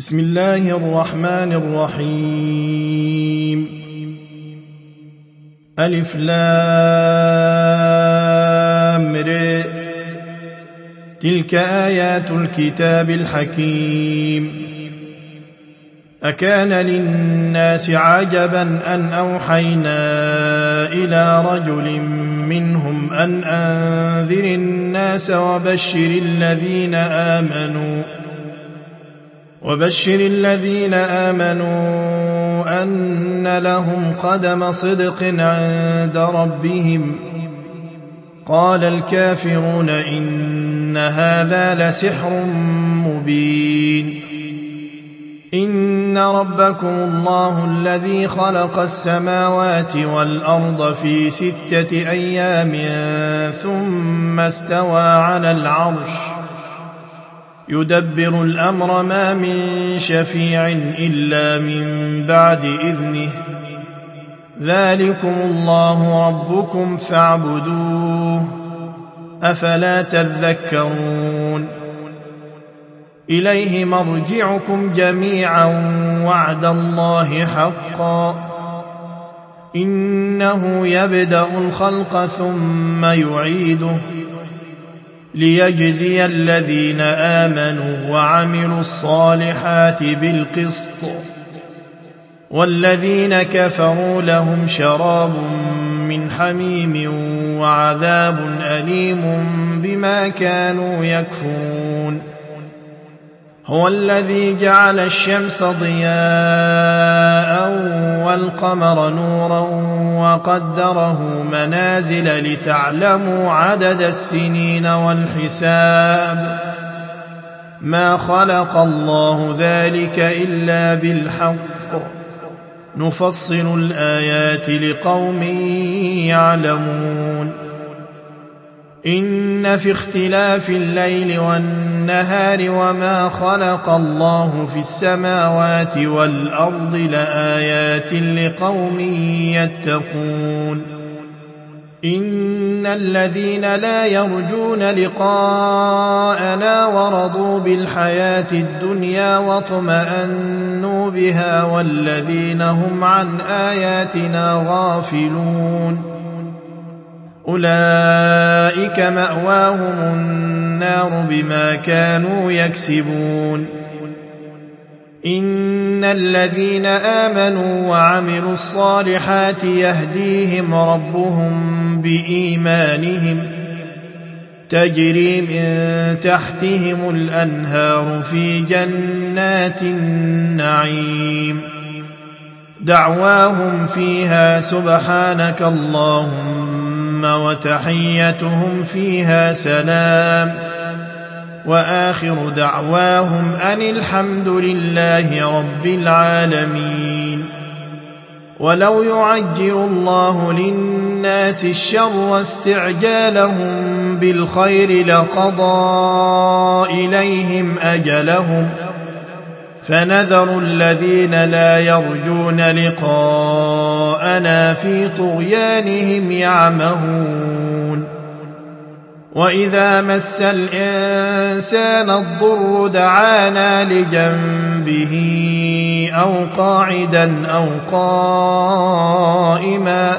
بسم الله الرحمن الرحيم. ألف لام ر. تلك آيات الكتاب الحكيم. أكان للناس عجبا أن أوحينا إلى رجل منهم أن أنذر الناس وبشر الذين آمنوا أن لهم قدم صدق عند ربهم. قال الكافرون إن هذا لسحر مبين. إن ربكم الله الذي خلق السماوات والأرض في 6 أيام ثم استوى على العرش يدبر الأمر ما من شفيع إلا من بعد إذنه. ذلكم الله ربكم فاعبدوه أفلا تذكرون. إليه مرجعكم جميعا وعد الله حقا. إنه يبدأ الخلق ثم يعيده ليجزي الذين آمنوا وعملوا الصالحات بالقسط والذين كفروا لهم شراب من حميم وعذاب أليم بما كانوا يكفرون. هو الذي جعل الشمس ضياء والقمر نورا وقدره منازل لتعلموا عدد السنين والحساب. ما خلق الله ذلك إلا بالحق نفصل الآيات لقوم يعلمون. إن في اختلاف الليل والنهار وما خلق الله في السماوات والأرض لآيات لقوم يتقون. إن الذين لا يرجون لقاءنا ورضوا بالحياة الدنيا واطمأنوا بها والذين هم عن آياتنا غافلون أولئك مأواهم النار بما كانوا يكسبون. إن الذين آمنوا وعملوا الصالحات يهديهم ربهم بإيمانهم تجري من تحتهم الأنهار في جنات النعيم. دعواهم فيها سبحانك اللهم وتحيتهم فيها سلام وآخر دعواهم أن الحمد لله رب العالمين. ولو يعجل الله للناس الشر استعجالهم بالخير لقضى إليهم أجلهم فنذر الذين لا يرجون لقاءنا في طغيانهم يعمهون. وإذا مس الإنسان الضر دعانا لجنبه أو قاعدا أو قائما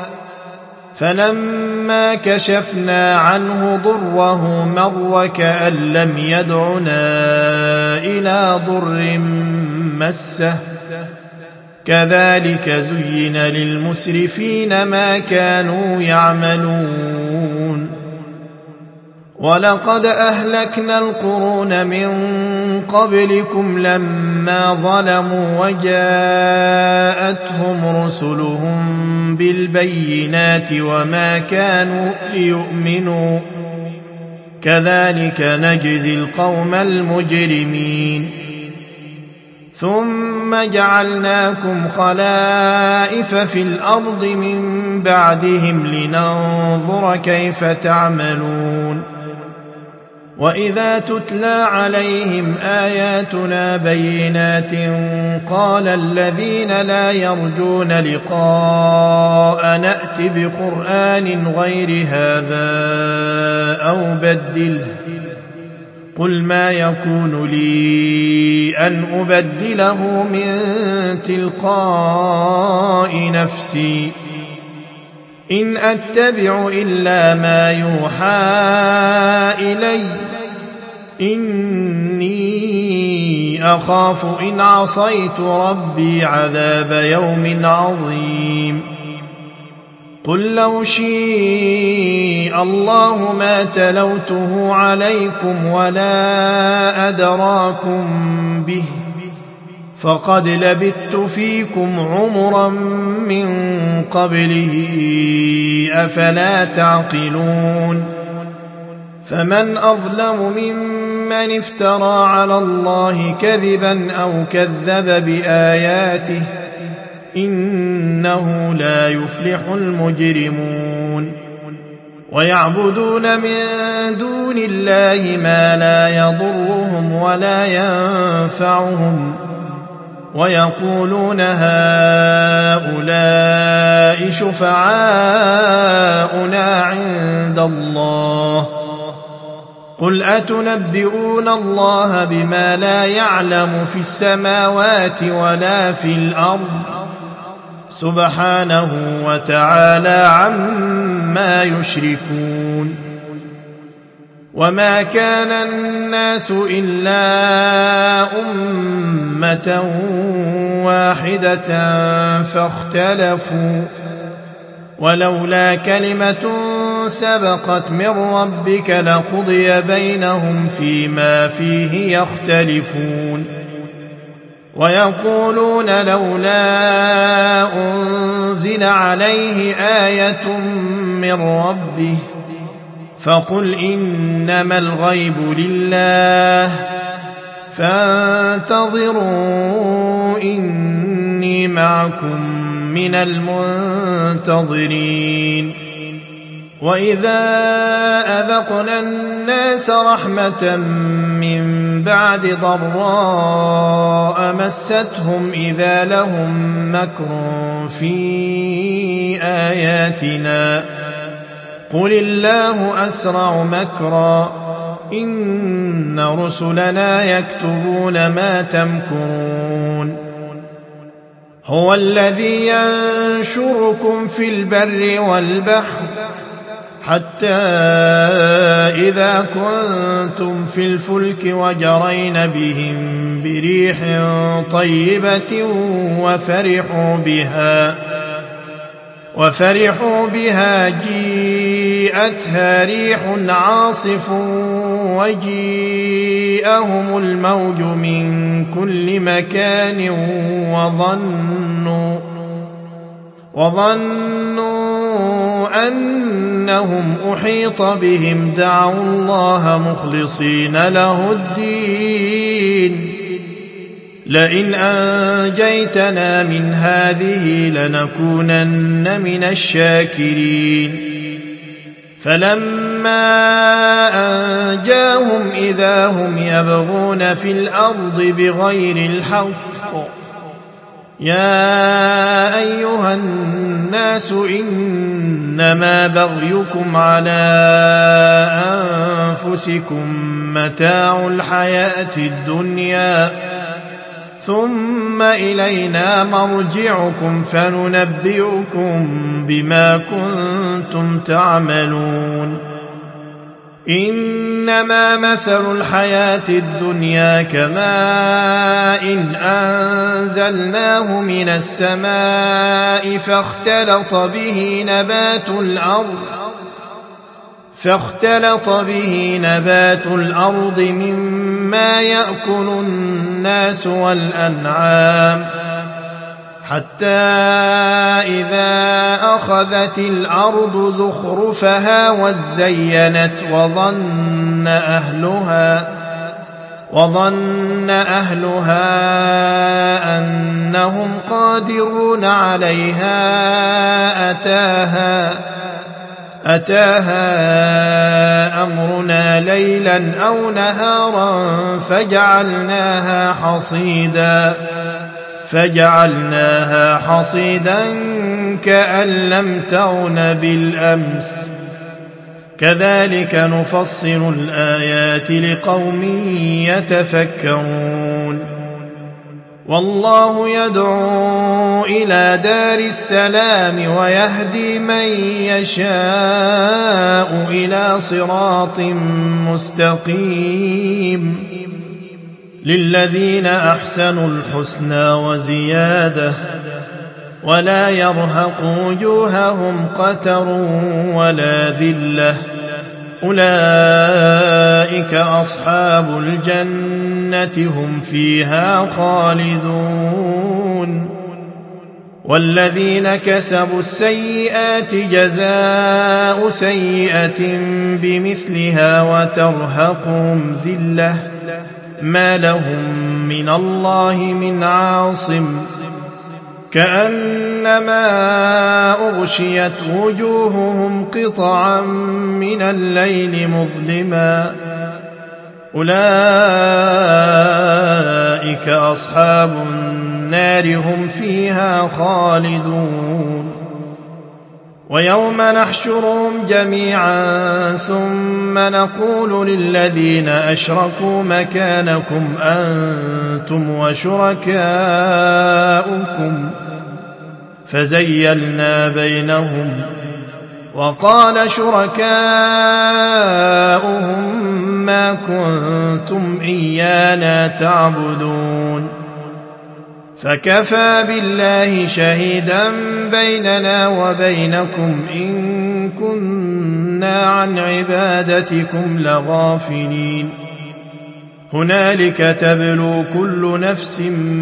فلما كشفنا عنه ضره مر كأن لم يدعنا إلى ضر مسه. كذلك زين للمسرفين ما كانوا يعملون. ولقد أهلكنا القرون من قبلكم لما ظلموا وجاءتهم رسلهم بالبينات وما كانوا ليؤمنوا. كذلك نجزي القوم المجرمين. ثم جعلناكم خلائف في الأرض من بعدهم لننظر كيف تعملون. وإذا تتلى عليهم آياتنا بينات قال الذين لا يرجون لقاء نأت بقرآن غير هذا أو بدله قل ما يكون لي أن أبدله من تلقاء نفسي إن أتبع إلا ما يوحى إلي إني أخاف إن عصيت ربي عذاب يوم عظيم قل لو شاء الله ما تلوته عليكم ولا أدراكم به فقد لبثت فيكم عمرا من قبله أفلا تعقلون فمن أظلم ممن افترى على الله كذبا أو كذب بآياته إنه لا يفلح المجرمون ويعبدون من دون الله ما لا يضرهم ولا ينفعهم ويقولون هؤلاء شفعاؤنا عند الله قل أتنبئون الله بما لا يعلم في السماوات ولا في الأرض سبحانه وتعالى عما يشركون وما كان الناس إلا أمة واحدة فاختلفوا ولولا كلمة سبقت من ربك لقضي بينهم فيما فيه يختلفون ويقولون لولا أنزل عليه آية من ربه فقل إنما الغيب لله فانتظروا إني معكم من المنتظرين وإذا أذقنا الناس رحمة من بعد ضراء مستهم إذا لهم مكر في آياتنا قل الله أسرع مكرا إن رسلنا يكتبون ما تمكرون هو الذي ينشركم في البر والبحر حتى إذا كنتم في الفلك وجرين بهم بريح طيبة وفرحوا بها جيءتها ريح عاصف وجيءهم الموج من كل مكان وظنوا أنهم أحيط بهم دعوا الله مخلصين له الدين لئن أنجيتنا من هذه لنكونن من الشاكرين فلما أنجاهم إذا هم يبغون في الأرض بغير الحق يا أيها الناس إنما بغيكم على أنفسكم متاع الحياة الدنيا ثم إلينا مرجعكم فننبئكم بما كنتم تعملون إنما مثل الحياة الدنيا كماء أنزلناه من السماء فاختلط به نبات الأرض مما يأكل الناس والأنعام حتى إذا أخذت الأرض زخرفها وزينت وظن أهلها أنهم قادرون عليها أتاها أمرنا ليلا أو نهارا فجعلناها حصيدا كأن لم تغن بالأمس كذلك نفصل الآيات لقوم يتفكرون والله يدعو إلى دار السلام ويهدي من يشاء إلى صراط مستقيم للذين أحسنوا الحسنى وزيادة ولا يرهق وجوههم قتر ولا ذلة أولئك أصحاب الجنة هم فيها خالدون والذين كسبوا السيئات جزاء سيئة بمثلها وترهقهم ذلة ما لهم من الله من عاصم كأنما أغشيت وجوههم قطعا من الليل مظلما أولئك أصحاب النار هم فيها خالدون ويوم نحشرهم جميعا ثم نقول للذين أشركوا مكانكم أنتم وشركاؤكم فزيلنا بينهم وقال شركاؤهم ما كنتم إيانا تعبدون فكفى بالله شهيدا بيننا وبينكم إن كنا عن عبادتكم لغافلين هنالك تبلو كل نفس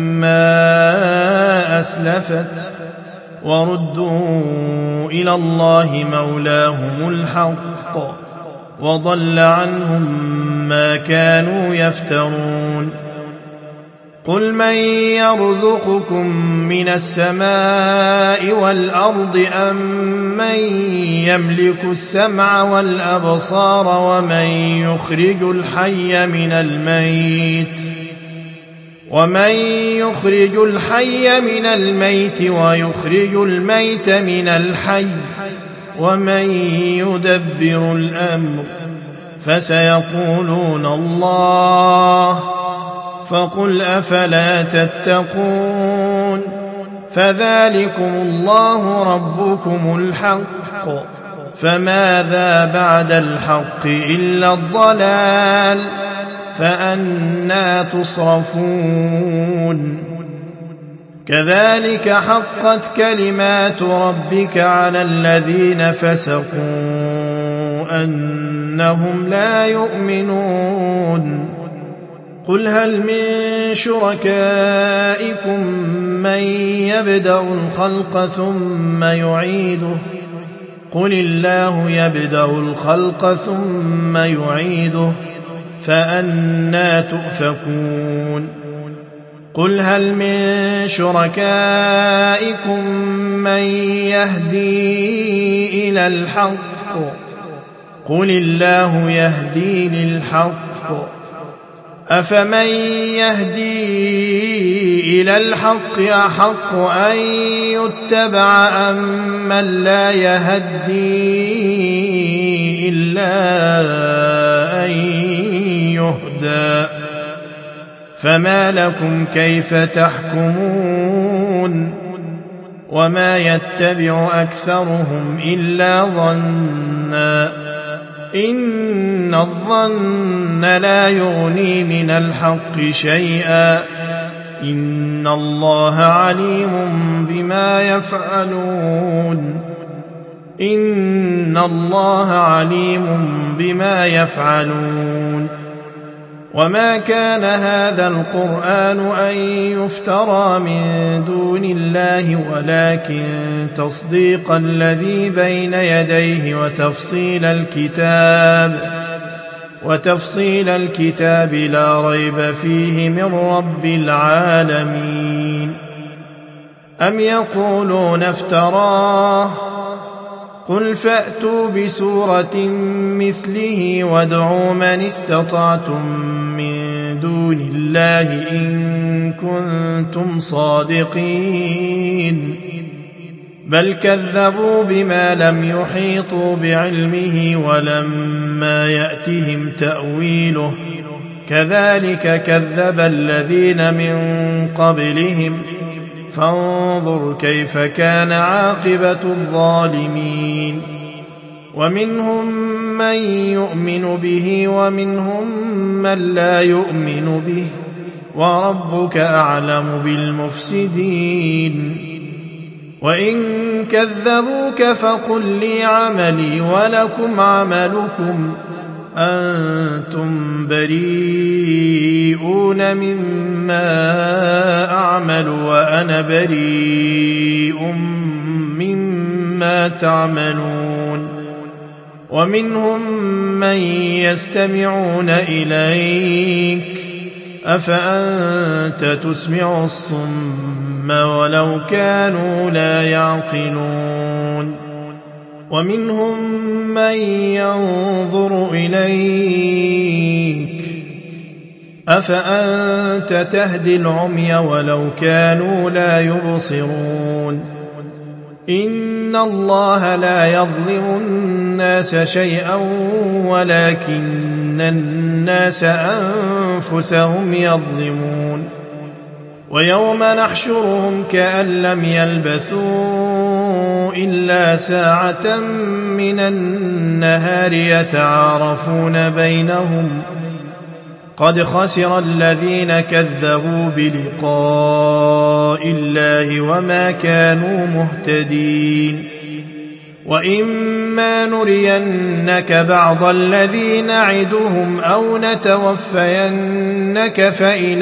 ما أسلفت وردوا إلى الله مولاهم الحق وضل عنهم ما كانوا يفترون قل من يرزقكم من السماء والأرض أم من يملك السمع والأبصار ومن يخرج الحي من الميت ويخرج الميت من الحي ومن يدبر الأمر فسيقولون الله فقل أفلا تتقون فذلكم الله ربكم الحق فماذا بعد الحق إلا الضلال فأنى تصرفون كذلك حقت كلمات ربك على الذين فسقوا أنهم لا يؤمنون قل هل من شركائكم من يبدأ الخلق ثم يعيده قل الله يبدأ الخلق ثم يعيده فأنى تؤفكون قل هل من شركائكم من يهدي إلى الحق قل الله يهدي للحق أفمن يهدي إلى الحق أحق أن يتبع أم من لا يهدي إلا أن يهدى فما لكم كيف تحكمون وما يتبع أكثرهم إلا ظنا إن الظن لا يغني من الحق شيئا إن الله عليم بما يفعلون إن الله عليم بما يفعلون وما كان هذا القرآن أن يفترى من دون الله ولكن تصديق الذي بين يديه وتفصيل الكتاب لا ريب فيه من رب العالمين أم يقولون افتراه قل فأتوا بسورة مثله وادعوا من استطعتم من دون الله إن كنتم صادقين بل كذبوا بما لم يحيطوا بعلمه ولما يأتهم تأويله كذلك كذب الذين من قبلهم فانظر كيف كان عاقبة الظالمين ومنهم من يؤمن به ومنهم من لا يؤمن به وربك أعلم بالمفسدين وإن كذبوك فقل لي عملي ولكم عملكم أنتم بريئون مما أعمل وأنا بريء مما تعملون ومنهم من يستمعون إليك أفأنت تسمع الصم ولو كانوا لا يعقلون ومنهم من ينظر إليك أفأنت تهدي العمي ولو كانوا لا يبصرون إن الله لا يظلم الناس شيئا ولكن الناس أنفسهم يظلمون ويوم نحشرهم كأن لم يلبثوا إلا ساعة من النهار يتعارفون بينهم قد خسر الذين كذبوا بلقاء الله وما كانوا مهتدين وإما نرينك بعض الذي نعدهم أو نتوفينك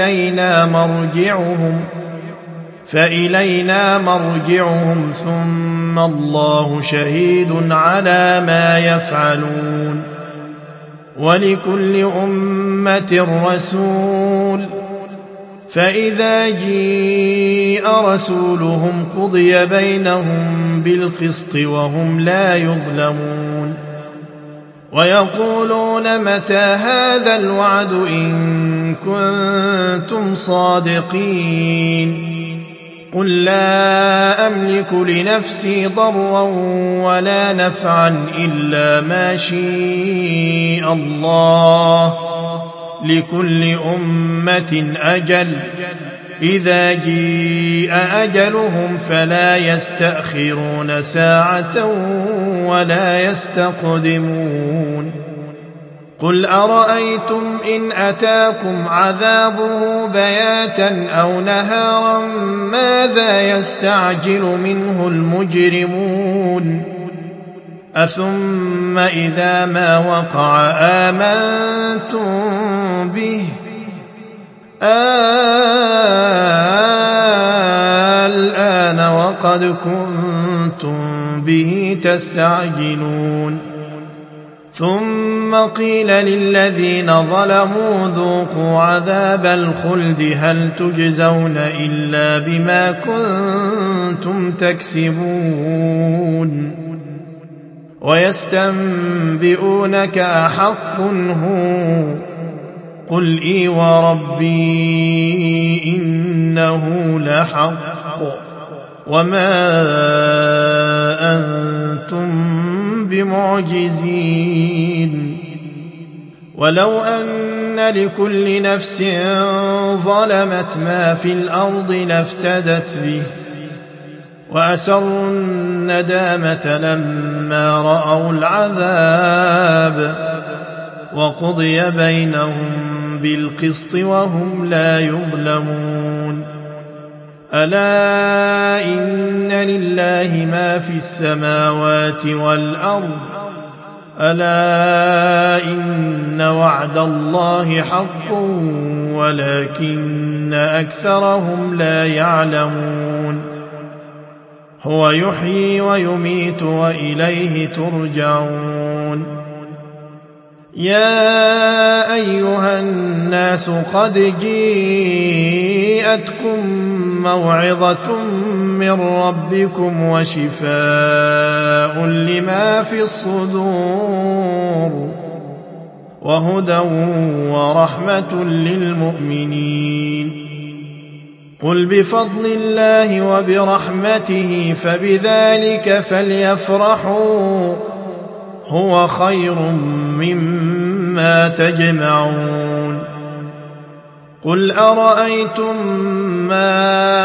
فإلينا مرجعهم ثم الله شهيد على ما يفعلون ولكل أمة رسول فإذا جيء رسولهم قضي بينهم بالقسط وهم لا يظلمون ويقولون متى هذا الوعد إن كنتم صادقين قل لا أملك لنفسي ضرا ولا نفعا إلا ما شاء الله لكل أمة أجل إذا جيء أجلهم فلا يستأخرون ساعة ولا يستقدمون قل أرأيتم إن أتاكم عذابه بياتا أو نهارا ماذا يستعجل منه المجرمون أثم إذا ما وقع آمنتم به الآن وقد كنتم به تستعجلون ثم قيل للذين ظلموا ذوقوا عذاب الخلد هل تجزون إلا بما كنتم تكسبون ويستنبئونك أحق هو قل إي وربي إنه لحق وما أنتم بمعجزين ولو أن لكل نفس ظلمت ما في الأرض لافتدت به وأسروا الندامة لما رأوا العذاب وقضي بينهم بالقسط وهم لا يظلمون ألا إن لله ما في السماوات والأرض ألا إن وعد الله حق ولكن أكثرهم لا يعلمون هو يحيي ويميت وإليه ترجعون يا أيها الناس قد جاءتكم موعظة من ربكم وشفاء لما في الصدور وهدى ورحمة للمؤمنين قل بفضل الله وبرحمته فبذلك فليفرحوا هو خير مما تجمعون قل أرأيتم ما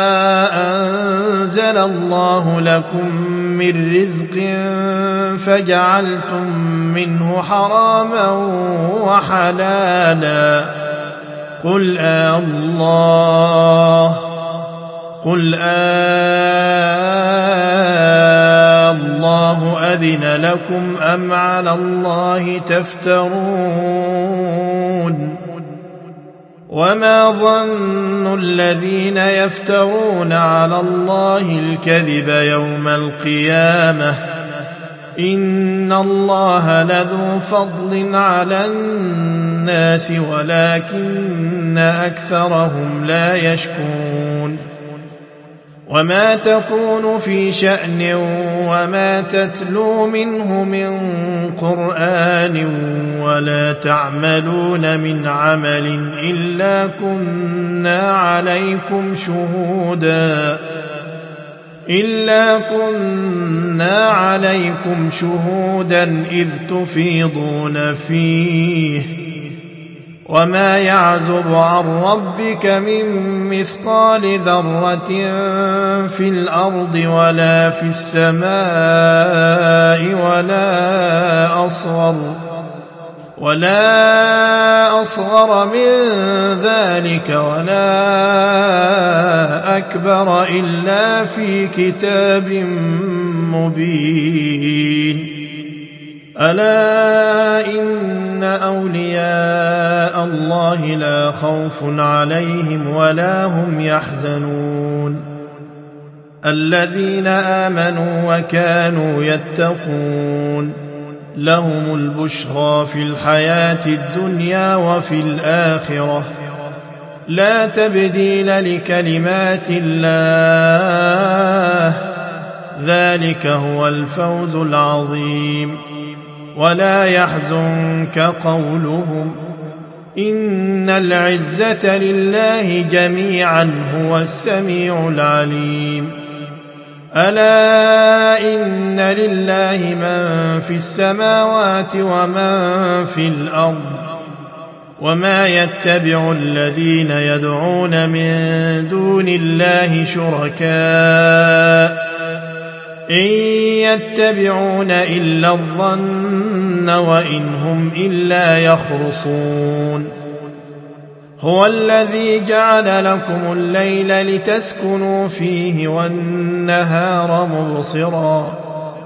أنزل الله لكم من رزق فجعلتم منه حراما وحلالا قل الله أذن لكم أم على الله تفترون وما ظن الذين يفترون على الله الكذب يوم القيامة إن الله لذو فضل على الناس ولكن أكثرهم لا يشكرون وما تكون في شأن وما تتلو منه من قرآن ولا تعملون من عمل إلا كنا عليكم شهودا إذ تفيضون فيه وما يعزب عن ربك من مثقال ذرة في الأرض ولا في السماء ولا أصغر من ذلك ولا أكبر إلا في كتاب مبين ألا إن أولياء الله لا خوف عليهم ولا هم يحزنون الذين آمنوا وكانوا يتقون لهم البشرى في الحياة الدنيا وفي الآخرة لا تبديل لكلمات الله ذلك هو الفوز العظيم ولا يحزنك قولهم إن العزة لله جميعا هو السميع العليم ألا إن لله من في السماوات ومن في الأرض وما يتبع الذين يدعون من دون الله شركاء إن يتبعون إلا الظن وإن هم إلا يخرصون هو الذي جعل لكم الليل لتسكنوا فيه والنهار مبصرا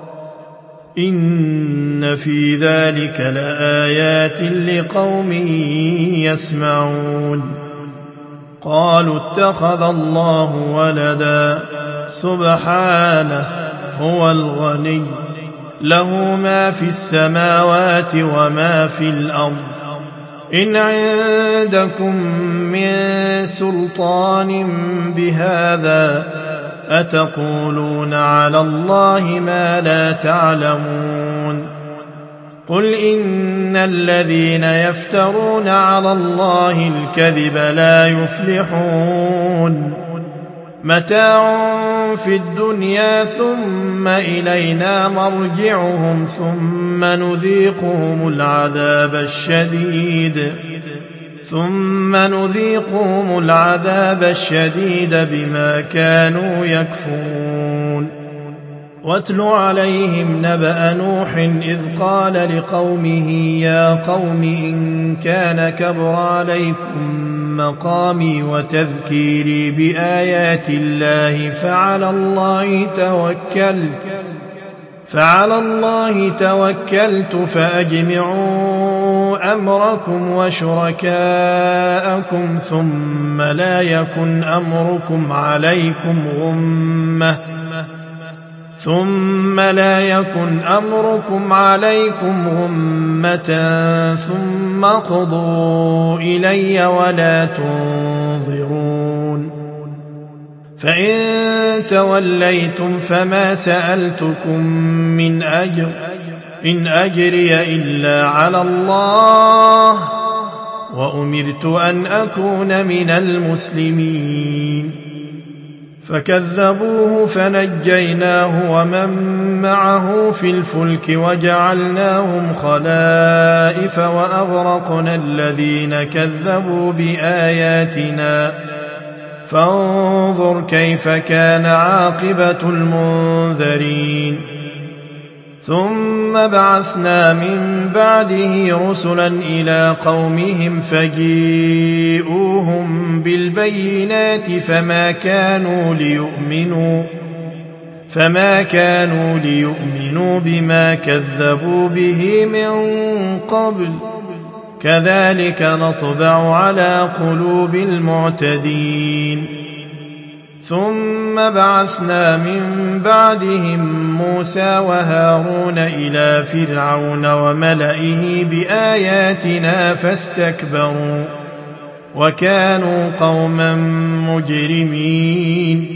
إن في ذلك لآيات لقوم يسمعون قالوا اتخذ الله ولدا سبحانه هو الغني له ما في السماوات وما في الأرض إن عندكم من سلطان بهذا أتقولون على الله ما لا تعلمون قل إن الذين يفترون على الله الكذب لا يفلحون متاع في الدنيا ثم إلينا مرجعهم ثم نذيقهم العذاب الشديد بما كانوا يكفرون واتل عليهم نبأ نوح إذ قال لقومه يا قوم إن كان كبر عليكم مقامي وتذكيري بآيات الله فعلى الله توكلت فأجمعوا أمركم وشركاءكم ثم لا يكن أمركم عليكم غمة ثم قضوا إلي ولا تنظرون فإن توليتم فما سألتكم من أجر إن أجري إلا على الله وأمرت أن أكون من المسلمين فكذبوه فنجيناه ومن معه في الفلك وجعلناهم خلائف وأغرقنا الذين كذبوا بآياتنا فانظر كيف كان عاقبة المنذرين ثم بعثنا من بعده رسلا إلى قومهم فجيءوهم بالبينات فما كانوا ليؤمنوا بما كذبوا به من قبل كذلك نطبع على قلوب المعتدين ثم بعثنا من بعدهم موسى وهارون إلى فرعون وملئه بآياتنا فاستكبروا وكانوا قوما مجرمين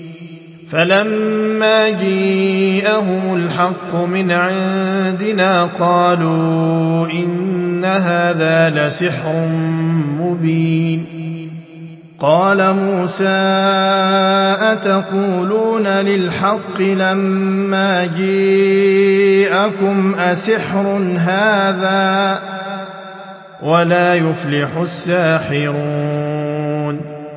فلما جيءهم الحق من عندنا قالوا إن هذا لسحر مبين قال موسى أتقولون للحق لما جيءكم أسحر هذا ولا يفلح الساحرون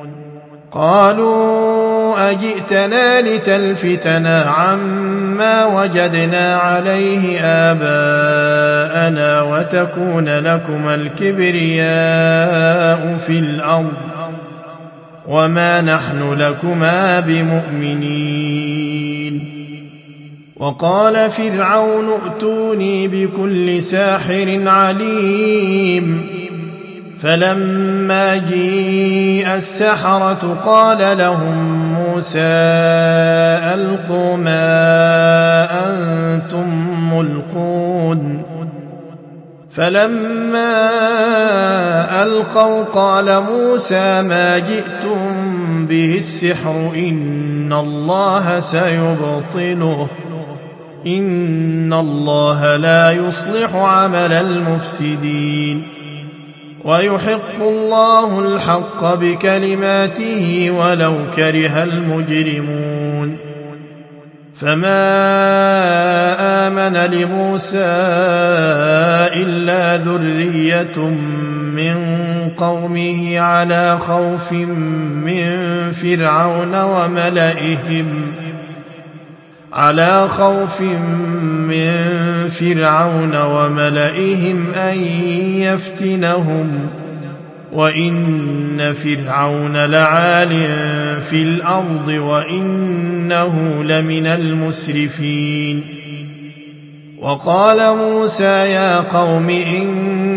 قالوا أجئتنا لتلفتنا عما وجدنا عليه آباءنا وتكون لكما الكبرياء في الأرض وما نحن لكما بمؤمنين وقال فرعون ائتوني بكل ساحر عليم فلما جيء السحرة قال لهم موسى ألقوا ما أنتم ملقون فلما ألقوا قال موسى ما جئتم به السحر إن الله سيبطله إن الله لا يصلح عمل المفسدين ويحق الله الحق بكلماته ولو كره المجرمون فما آمن لموسى إلا ذرية من قومه على خوف من فرعون وملئهم أن يفتنهم وإن فرعون لعال في الأرض وإنه لمن المسرفين وقال موسى يا قوم إن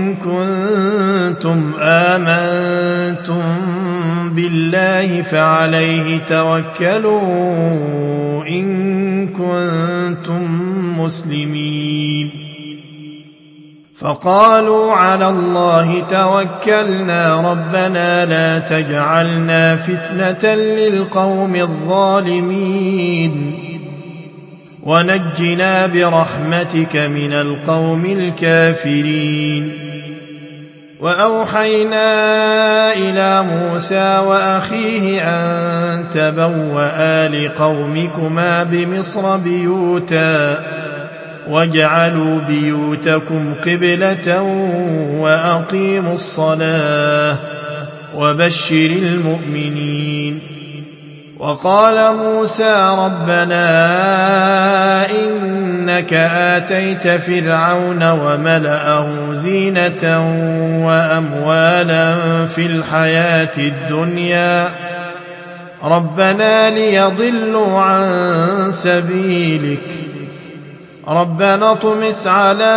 كنتم آمنتم بالله فعليه توكلوا إن كنتم مسلمين فقالوا على الله توكلنا ربنا لا تجعلنا فتنة للقوم الظالمين ونجنا برحمتك من القوم الكافرين وأوحينا إلى موسى وأخيه أن تبوأ لقومكما بمصر بيوتا واجعلوا بيوتكم قبلة وأقيموا الصلاة وبشر المؤمنين وقال موسى ربنا إنك آتيت فرعون وملأه زينة وأموالا في الحياة الدنيا ربنا ليضلوا عن سبيلك ربنا اطمس على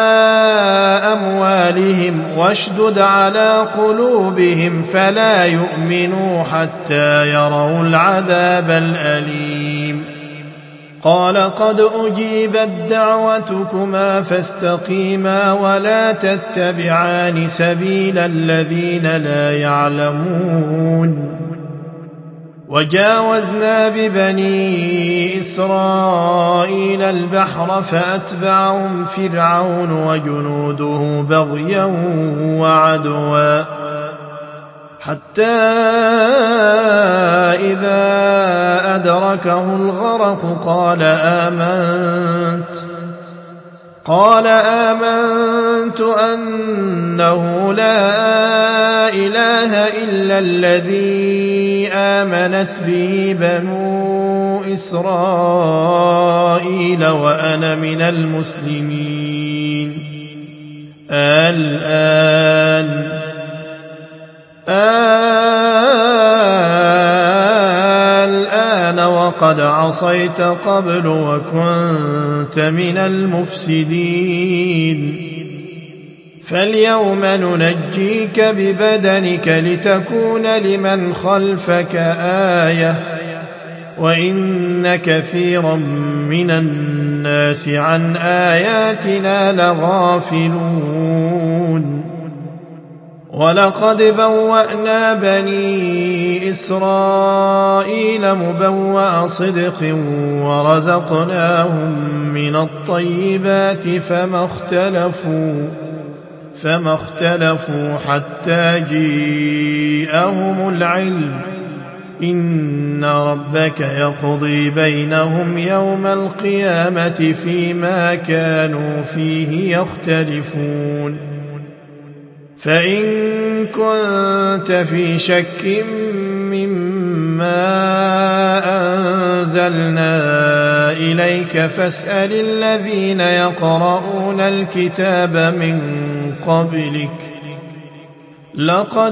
أموالهم واشدد على قلوبهم فلا يؤمنوا حتى يروا العذاب الأليم قال قد أجيبت دعوتكما فاستقيما ولا تتبعان سبيل الذين لا يعلمون وجاوزنا ببني إسرائيل البحر فأتبعهم فرعون وجنوده بغيا وعدوا حتى إذا أدركه الغرق قال آمنت أنه لا إله إلا الذي آمنت به بنو إسرائيل وأنا من المسلمين. الآن وقد عصيت قبل وكنت من المفسدين. فاليوم ننجيك ببدنك لتكون لمن خلفك آية وإن كثيرا من الناس عن آياتنا لغافلون. ولقد بوأنا بني إسرائيل مبوأ صدق ورزقناهم من الطيبات فما اختلفوا حتى جيءهم العلم. إن ربك يقضي بينهم يوم القيامة فيما كانوا فيه يختلفون. فإن كنت في شك مما أنزلنا إليك فاسأل الذين يقرؤون الكتاب من قبلك لقد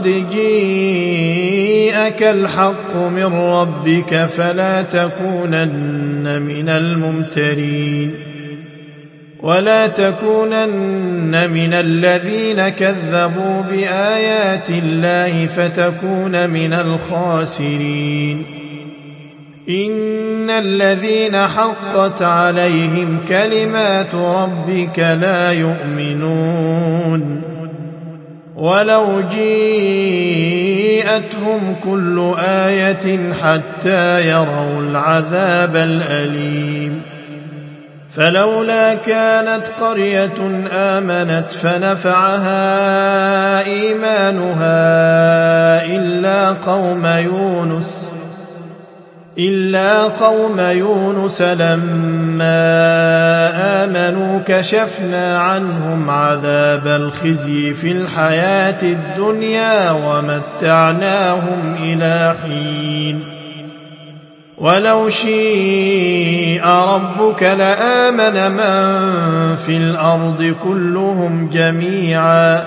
جيءك الحق من ربك فلا تكونن من الممترين ولا تكونن من الذين كذبوا بآيات الله فتكون من الخاسرين. إن الذين حقت عليهم كلمات ربك لا يؤمنون ولو جيءتهم كل آية حتى يروا العذاب الأليم. فلولا كانت قرية آمنت فنفعها إيمانها إلا قوم يونس لما آمنوا كشفنا عنهم عذاب الخزي في الحياة الدنيا ومتعناهم إلى حين. ولو شيء ربك لآمن من في الأرض كلهم جميعا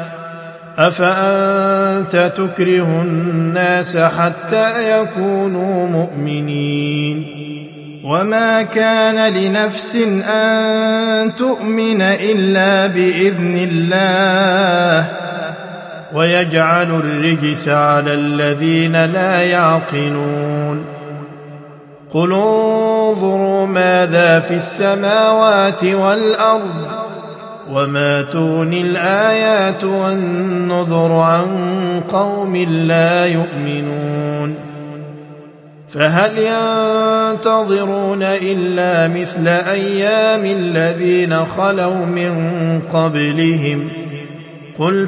أفأنت تكره الناس حتى يكونوا مؤمنين. وما كان لنفس أن تؤمن إلا بإذن الله ويجعل الرجس على الذين لا يعقلون. قل انظروا ماذا في السماوات والأرض وما تغني الآيات والنذر عن قوم لا يؤمنون. فهل ينتظرون إلا مثل أيام الذين خلوا من قبلهم قل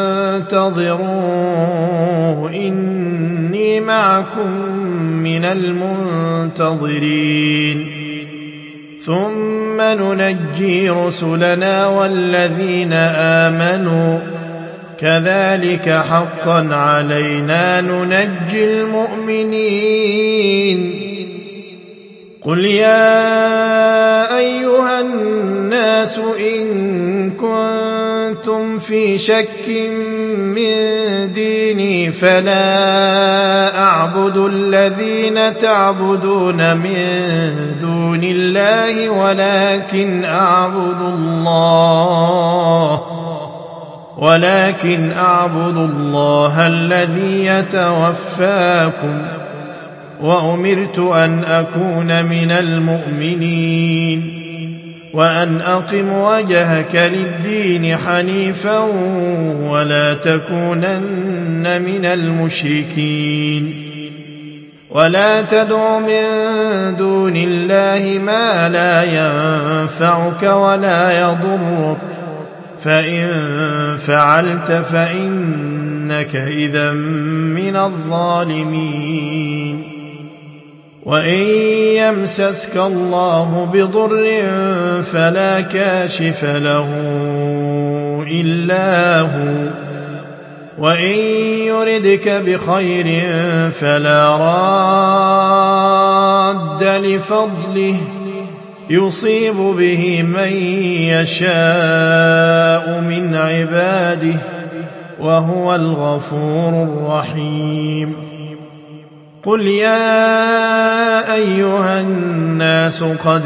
فانتظروا إني معكم من المنتظرين. ثم ننجي رسلنا والذين آمنوا كذلك حقا علينا ننجي المؤمنين. قل يا أيها الناس إن كنتم في شك من ديني فلا أعبد الذين تعبدون من دون الله ولكن أعبد الله الذي يتوفاكم وأمرت أن أكون من المؤمنين وأن أقم وجهك للدين حنيفا ولا تكونن من المشركين. ولا تدع من دون الله ما لا ينفعك ولا يضرك فإن فعلت فإنك إذا من الظالمين. وإن يمسسك الله بضر فلا كاشف له إلا هو، وإن يردك بخير فلا راد لفضله يصيب به من يشاء من عباده وهو الغفور الرحيم. قل يا أيها الناس قد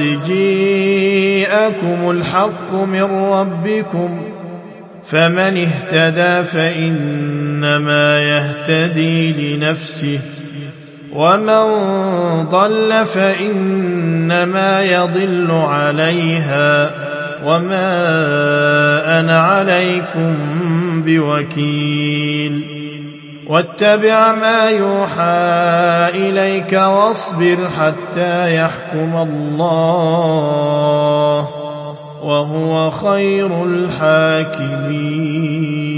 جاءكم الحق من ربكم، فمن اهتدى فإنما يهتدي لنفسه، ومن ضل فإنما يضل عليها، وما أنا عليكم بوكيل. واتبع ما يوحى إليك واصبر حتى يحكم الله، وهو خير الحاكمين.